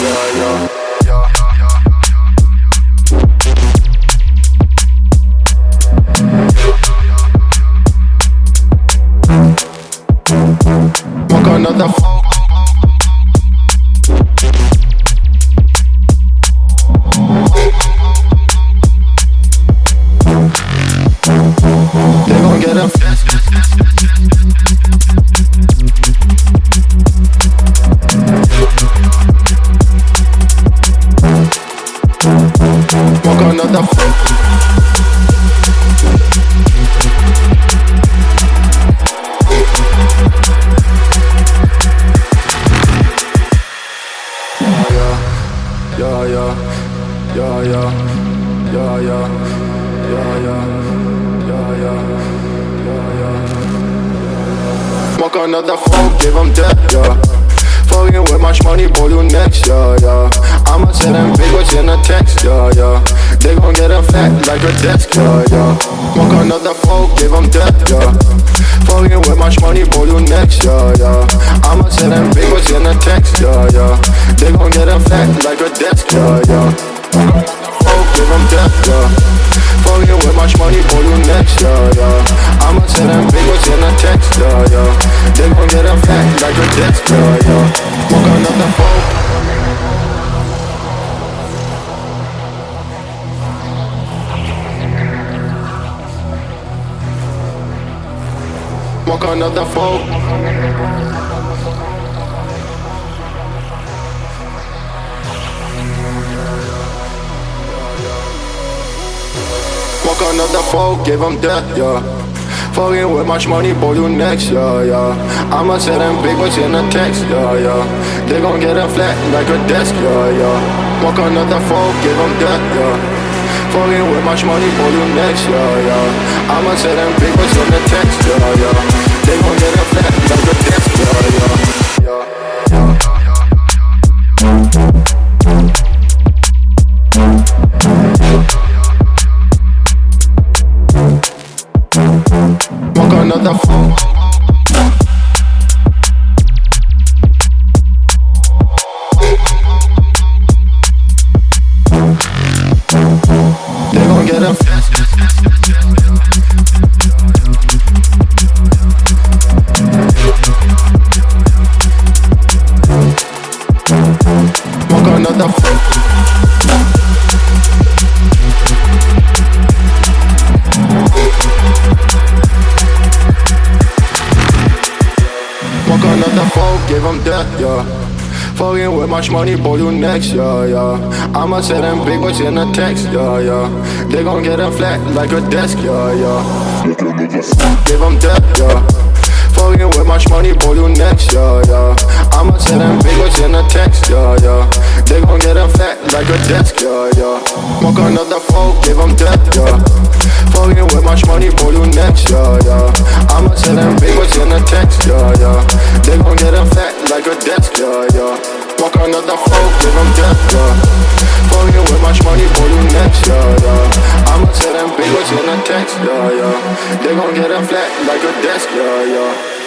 yeah, yeah. Walk another folk. They gon' get a walk another folk. Yeah, yeah, yeah, yeah, yeah, yeah, yeah, yeah, yeah, yeah. Walk another folk, give them death, yeah. Fucking with much money, boy, you next, yeah, yeah. I'ma tell them big what's in the text, yeah, yeah. They gon' get a flat like a desk, yeah, yeah. Walk another folk, give them death, yeah. Fucking with much money, boy, you next, yeah, yeah. I'ma tell them big what's in the text, yeah, yeah. They gon' get a flat like a desk, yeah, yeah. Folk, give them death, yeah. Fucking with much money, boy, you next, yeah, yeah. I'ma tell them big what's in the text, yeah, yeah. They gon' get a flat like a desk, yeah, yeah. Walk another folk. Walk another folk. Walk another folk, give them death, yeah. Fucking with much money, boy, you next, yeah, yeah. I'ma tell them big what's in the text, yeah, yeah. They gon' get a flat like a desk, yeah, yeah. Walk another folk, give them death, yeah. Fucking with much money, boy, you next, yeah, yeah. I'ma tell them big what's in the text, yeah, yeah. They gon' get a flat like a desk, yeah, yeah, yeah. Walk another folk. They gon' get a walk another folk. Walk another folk, give them death, yeah. Fucking with much money, boy, you next, yeah, yeah. I'ma tell them big what's in the text, yeah, yeah. They gon' get a flat like a desk, yeah, yeah. Give them death, yeah. Fucking with much money, boy, you next, yeah, yeah. I'ma tell them big what's in the text, yeah, yeah. They gon' get a flat like a desk, yeah, yeah. Walk another folk, give them death, yeah. Fucking with much money, boy, you next, yeah, yeah. I'ma tell them big what's in the text, yeah, yeah. They gon' get a flat like a desk, yeah, yeah. Walk another folk, give them death, yeah. Fucking with much money, boy, you next, yeah, yeah. I'ma tell them big what's in the text, yeah, yeah. They gon' get a flat like a desk, yeah, yeah.